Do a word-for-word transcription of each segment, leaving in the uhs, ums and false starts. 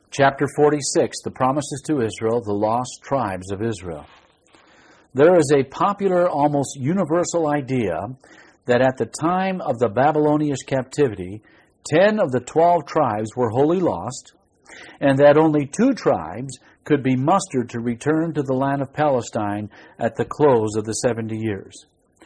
Chapter forty-six, the promises to Israel, the lost tribes of Israel. There is a popular, almost universal idea that at the time of the Babylonian captivity, ten of the twelve tribes were wholly lost, and that only two tribes could be mustered to return to the land of Palestine at the close of the seventy years.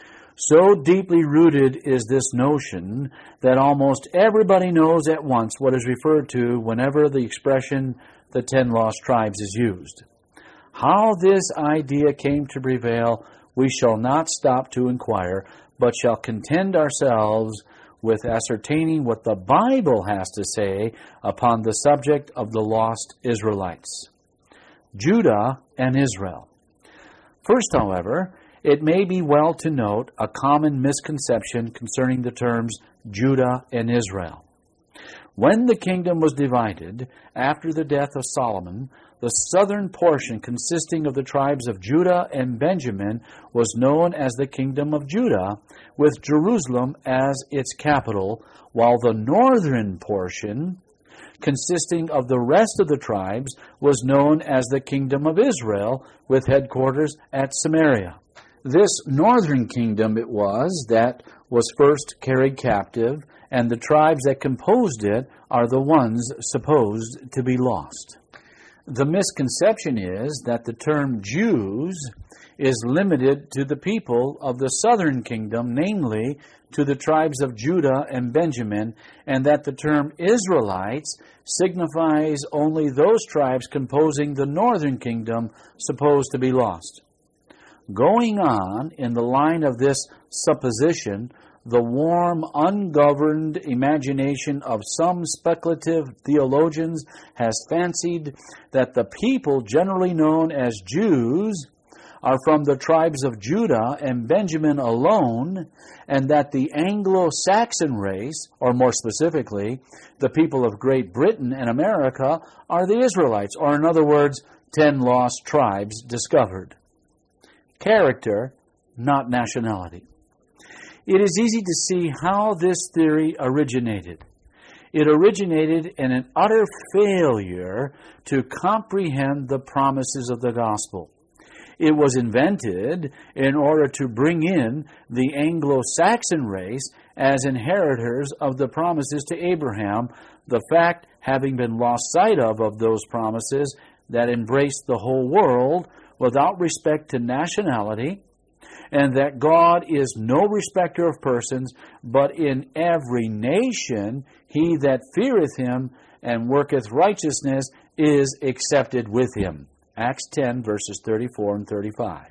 So deeply rooted is this notion that almost everybody knows at once what is referred to whenever the expression, the ten lost tribes, is used. How this idea came to prevail, we shall not stop to inquire, but shall contend ourselves with ascertaining what the Bible has to say upon the subject of the lost Israelites. Judah and Israel. First, however, it may be well to note a common misconception concerning the terms Judah and Israel. When the kingdom was divided after the death of Solomon, the southern portion consisting of the tribes of Judah and Benjamin was known as the kingdom of Judah, with Jerusalem as its capital, while the northern portion consisting of the rest of the tribes was known as the kingdom of Israel, with headquarters at Samaria. This northern kingdom it was that was first carried captive, and the tribes that composed it are the ones supposed to be lost. The misconception is that the term Jews is limited to the people of the southern kingdom, namely to the tribes of Judah and Benjamin, and that the term Israelites signifies only those tribes composing the northern kingdom supposed to be lost. Going on in the line of this supposition, the warm, ungoverned imagination of some speculative theologians has fancied that the people generally known as Jews are from the tribes of Judah and Benjamin alone, and that the Anglo-Saxon race, or more specifically, the people of Great Britain and America, are the Israelites, or in other words, ten lost tribes discovered. Character, not nationality. It is easy to see how this theory originated. It originated in an utter failure to comprehend the promises of the gospel. It was invented in order to bring in the Anglo-Saxon race as inheritors of the promises to Abraham, the fact having been lost sight of of those promises that embraced the whole world without respect to nationality, and that God is no respecter of persons, but in every nation he that feareth him and worketh righteousness is accepted with him. Acts ten, verses thirty-four and thirty-five.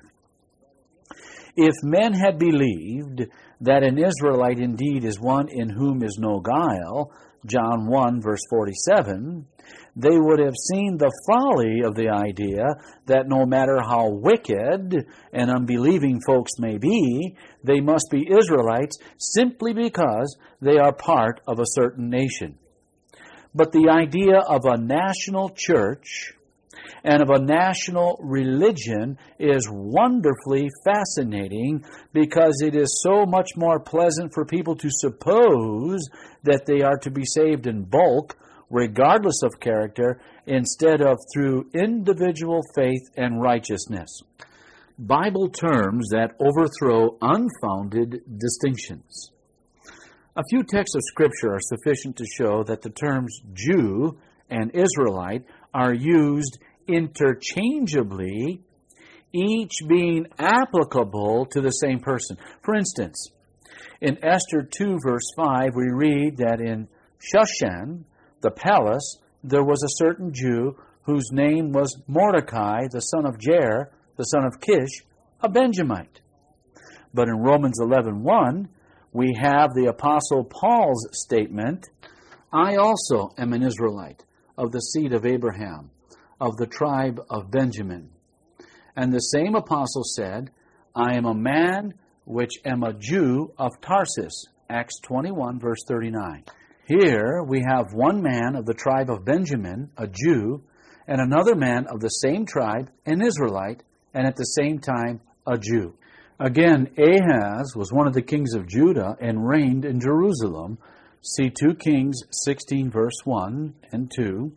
If men had believed that an Israelite indeed is one in whom is no guile, John one, verse forty-seven, they would have seen the folly of the idea that no matter how wicked and unbelieving folks may be, they must be Israelites simply because they are part of a certain nation. But the idea of a national church and of a national religion is wonderfully fascinating because it is so much more pleasant for people to suppose that they are to be saved in bulk, regardless of character, instead of through individual faith and righteousness. Bible terms that overthrow unfounded distinctions. A few texts of Scripture are sufficient to show that the terms Jew and Israelite are used interchangeably, each being applicable to the same person. For instance, in Esther two, verse five, we read that in Shushan, the palace, there was a certain Jew whose name was Mordecai, the son of Jair, the son of Kish, a Benjamite. But in Romans eleven one, we have the Apostle Paul's statement, I also am an Israelite, of the seed of Abraham, of the tribe of Benjamin. And the same apostle said, I am a man which am a Jew of Tarsus. Acts twenty-one, verse thirty-nine. Here we have one man of the tribe of Benjamin, a Jew, and another man of the same tribe, an Israelite, and at the same time a Jew. Again, Ahaz was one of the kings of Judah and reigned in Jerusalem. See two Kings sixteen, verse one and two.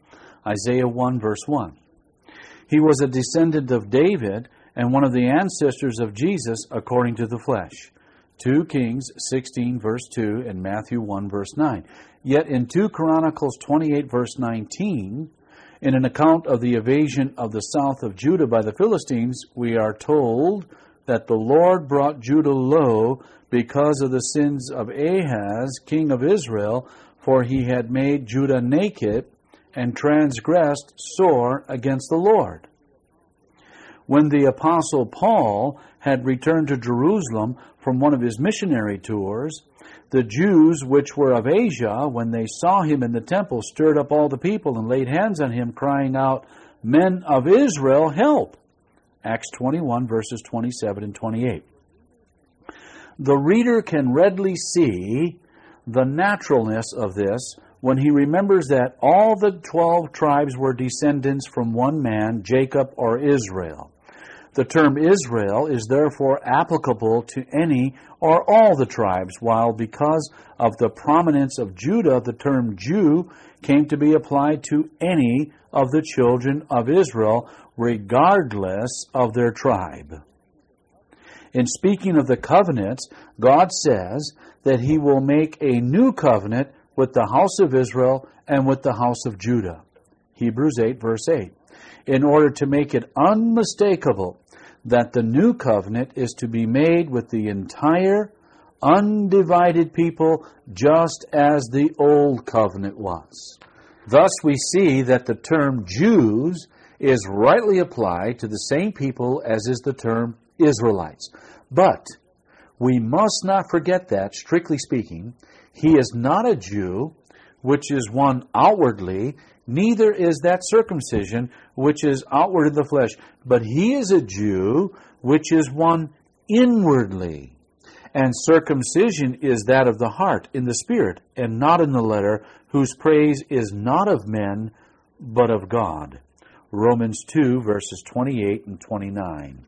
Isaiah one, verse one. He was a descendant of David and one of the ancestors of Jesus according to the flesh. Second Kings sixteen, verse two, and Matthew one, verse nine. Yet in Second Chronicles twenty-eight, verse nineteen, in an account of the invasion of the south of Judah by the Philistines, we are told that the Lord brought Judah low because of the sins of Ahaz, king of Israel, for he had made Judah naked and transgressed sore against the Lord. When the Apostle Paul had returned to Jerusalem from one of his missionary tours, the Jews which were of Asia, when they saw him in the temple, stirred up all the people and laid hands on him, crying out, "Men of Israel, help!" Acts twenty-one, verses twenty-seven and twenty-eight. The reader can readily see the naturalness of this when he remembers that all the twelve tribes were descendants from one man, Jacob or Israel. The term Israel is therefore applicable to any or all the tribes, while because of the prominence of Judah, the term Jew came to be applied to any of the children of Israel, regardless of their tribe. In speaking of the covenants, God says that He will make a new covenant with the house of Israel and with the house of Judah. Hebrews eight, verse eight. In order to make it unmistakable that the new covenant is to be made with the entire, undivided people, just as the old covenant was. Thus we see that the term Jews is rightly applied to the same people as is the term Israelites. But we must not forget that, strictly speaking, he is not a Jew, which is one outwardly, neither is that circumcision, which is outward in the flesh, but he is a Jew, which is one inwardly. And circumcision is that of the heart, in the spirit, and not in the letter, whose praise is not of men, but of God. Romans two, verses twenty-eight and twenty-nine.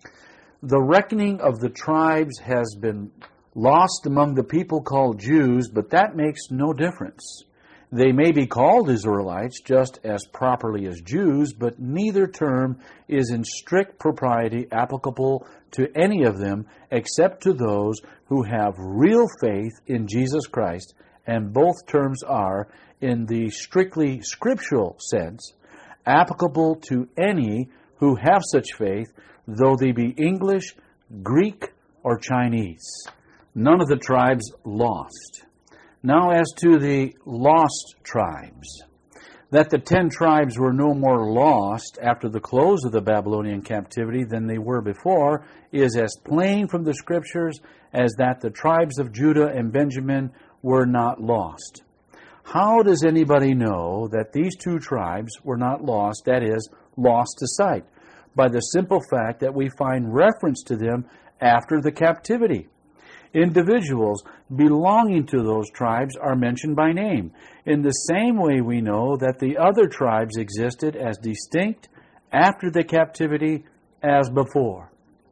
The reckoning of the tribes has been lost among the people called Jews, but that makes no difference. They may be called Israelites just as properly as Jews, but neither term is in strict propriety applicable to any of them except to those who have real faith in Jesus Christ, and both terms are, in the strictly scriptural sense, applicable to any who have such faith, though they be English, Greek, or Chinese. None of the tribes lost. Now as to the lost tribes, that the ten tribes were no more lost after the close of the Babylonian captivity than they were before is as plain from the Scriptures as that the tribes of Judah and Benjamin were not lost. How does anybody know that these two tribes were not lost, that is, lost to sight? By the simple fact that we find reference to them after the captivity. Individuals belonging to those tribes are mentioned by name. In the same way we know that the other tribes existed as distinct after the captivity as before.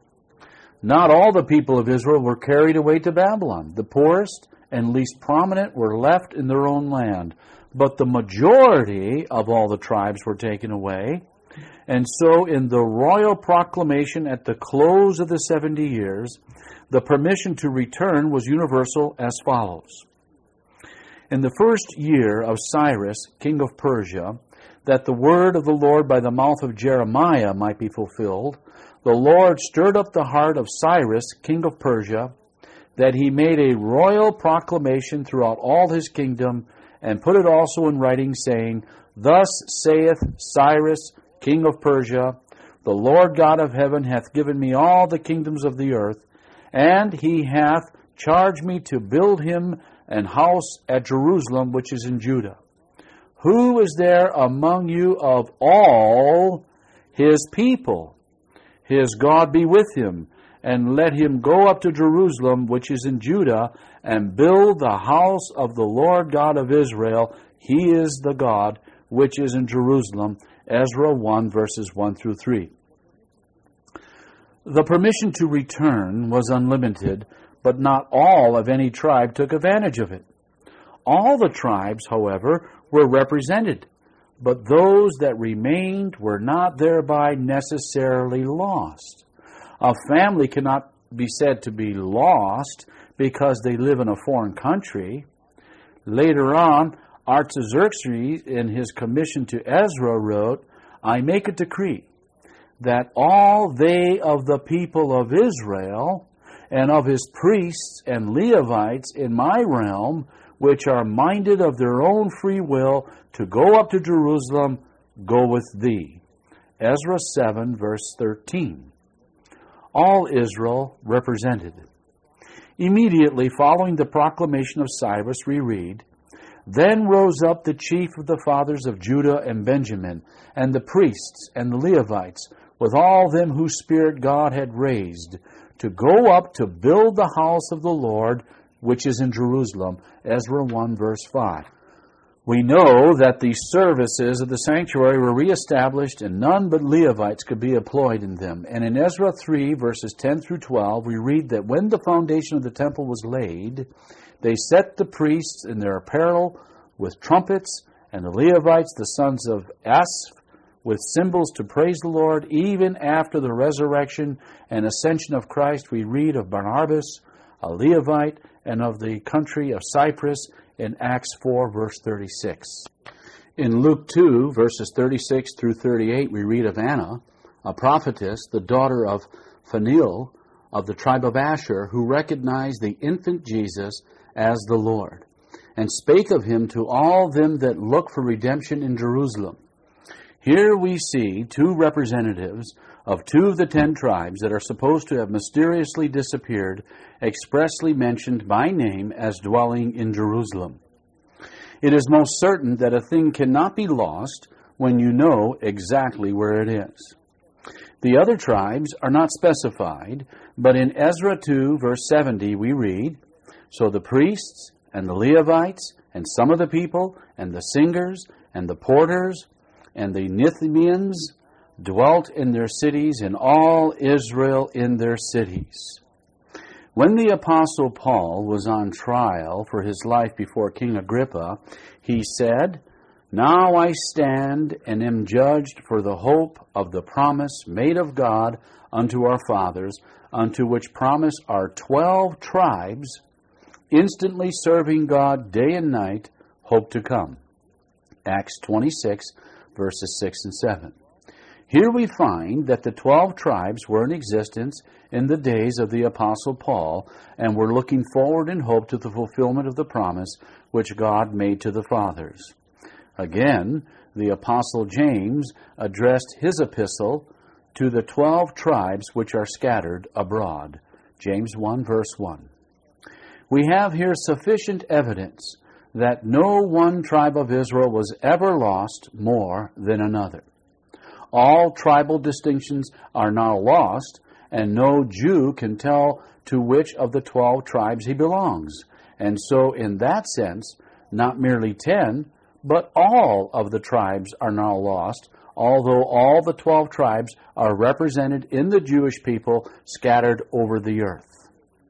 Not all the people of Israel were carried away to Babylon. The poorest and least prominent were left in their own land. But the majority of all the tribes were taken away. And so in the royal proclamation at the close of the seventy years, the permission to return was universal as follows. In the first year of Cyrus, king of Persia, that the word of the Lord by the mouth of Jeremiah might be fulfilled, the Lord stirred up the heart of Cyrus, king of Persia, that he made a royal proclamation throughout all his kingdom, and put it also in writing, saying, Thus saith Cyrus, king of Persia, the Lord God of heaven hath given me all the kingdoms of the earth, and he hath charged me to build him an house at Jerusalem, which is in Judah. Who is there among you of all his people? His God be with him, and let him go up to Jerusalem, which is in Judah, and build the house of the Lord God of Israel. He is the God which is in Jerusalem. Ezra one, verses one through three. The permission to return was unlimited, but not all of any tribe took advantage of it. All the tribes, however, were represented. but those that remained were not thereby necessarily lost. A family cannot be said to be lost because they live in a foreign country. Later on, Artaxerxes, in his commission to Ezra, wrote, I make a decree that all they of the people of Israel and of his priests and Levites in my realm, which are minded of their own free will to go up to Jerusalem, go with thee. Ezra seven, verse thirteen. All Israel represented. Immediately following the proclamation of Cyrus, we read, Then rose up the chief of the fathers of Judah and Benjamin, and the priests and the Levites, with all them whose spirit God had raised, to go up to build the house of the Lord, which is in Jerusalem. Ezra one, verse five. We know that the services of the sanctuary were reestablished and none but Levites could be employed in them. And in Ezra three, verses ten through twelve, we read that when the foundation of the temple was laid, they set the priests in their apparel with trumpets, and the Levites, the sons of Asaph, with cymbals to praise the Lord. Even after the resurrection and ascension of Christ, we read of Barnabas, a Levite, and of the country of Cyprus in Acts four, verse thirty-six. In Luke two, verses thirty-six through thirty-eight, we read of Anna, a prophetess, the daughter of Phanuel of the tribe of Asher, who recognized the infant Jesus as the Lord, and spake of him to all them that look for redemption in Jerusalem. Here we see two representatives of two of the ten tribes that are supposed to have mysteriously disappeared, expressly mentioned by name as dwelling in Jerusalem. It is most certain that a thing cannot be lost when you know exactly where it is. The other tribes are not specified, but in Ezra two, verse seventy, we read, So the priests and the Levites and some of the people and the singers and the porters and the Nethinians dwelt in their cities, and all Israel in their cities. When the Apostle Paul was on trial for his life before King Agrippa, he said, Now I stand and am judged for the hope of the promise made of God unto our fathers, unto which promise are twelve tribes, instantly serving God day and night, hope to come. Acts twenty-six, verses six and seven. Here we find that the twelve tribes were in existence in the days of the Apostle Paul and were looking forward in hope to the fulfillment of the promise which God made to the fathers. Again, the Apostle James addressed his epistle to the twelve tribes which are scattered abroad. James one, verse one. We have here sufficient evidence that no one tribe of Israel was ever lost more than another. All tribal distinctions are now lost, and no Jew can tell to which of the twelve tribes he belongs. And so, in that sense, not merely ten, but all of the tribes are now lost, although all the twelve tribes are represented in the Jewish people scattered over the earth.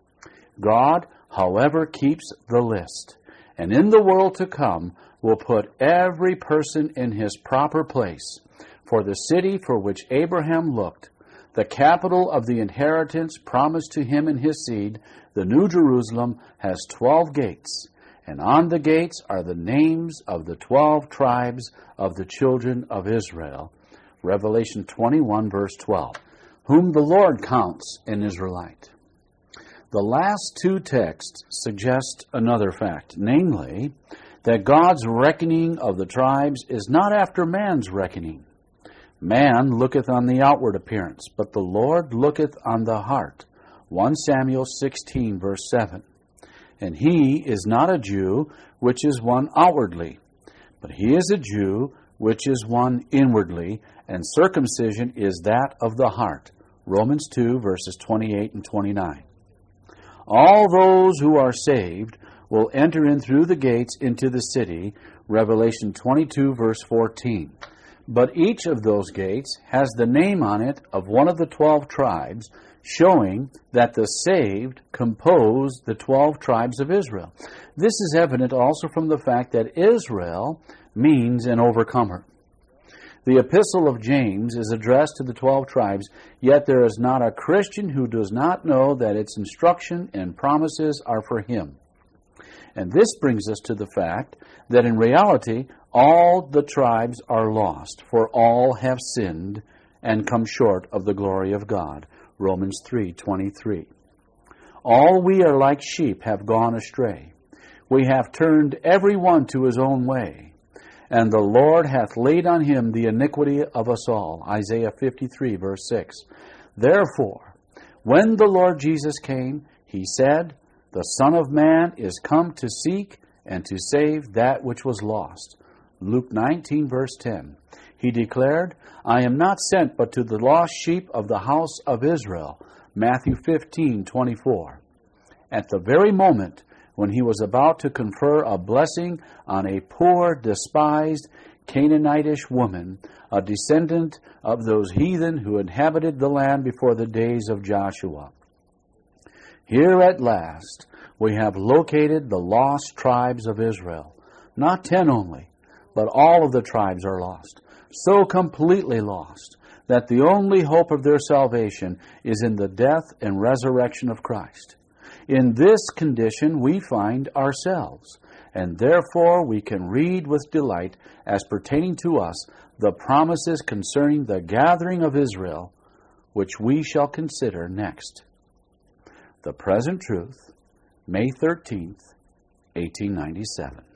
God, however, keeps the list, and in the world to come will put every person in his proper place. For the city for which Abraham looked, the capital of the inheritance promised to him and his seed, the New Jerusalem, has twelve gates, and on the gates are the names of the twelve tribes of the children of Israel. Revelation twenty-one, verse twelve, whom the Lord counts an Israelite. The last two texts suggest another fact, namely, that God's reckoning of the tribes is not after man's reckoning. Man looketh on the outward appearance, but the Lord looketh on the heart. First Samuel sixteen, verse seven. And he is not a Jew, which is one outwardly, but he is a Jew, which is one inwardly, and circumcision is that of the heart. Romans two, verses twenty-eight and twenty-nine. All those who are saved will enter in through the gates into the city. Revelation twenty-two, verse fourteen. But each of those gates has the name on it of one of the twelve tribes, showing that the saved compose the twelve tribes of Israel. This is evident also from the fact that Israel means an overcomer. The epistle of James is addressed to the twelve tribes, yet there is not a Christian who does not know that its instruction and promises are for him. And this brings us to the fact that in reality, all the tribes are lost, for all have sinned and come short of the glory of God. Romans three twenty-three. All we are like sheep have gone astray. We have turned every one to his own way. And the Lord hath laid on him the iniquity of us all. Isaiah fifty-three, verse six. Therefore, when the Lord Jesus came, he said, the Son of Man is come to seek and to save that which was lost. Luke nineteen, verse ten. He declared, I am not sent but to the lost sheep of the house of Israel. Matthew fifteen, twenty-four. At the very moment when he was about to confer a blessing on a poor, despised Canaanitish woman, a descendant of those heathen who inhabited the land before the days of Joshua. Here at last we have located the lost tribes of Israel. Not ten only, but all of the tribes are lost. So completely lost that the only hope of their salvation is in the death and resurrection of Christ. In this condition we find ourselves, and therefore we can read with delight as pertaining to us the promises concerning the gathering of Israel, which we shall consider next. The Present Truth, May thirteenth, eighteen ninety-seven.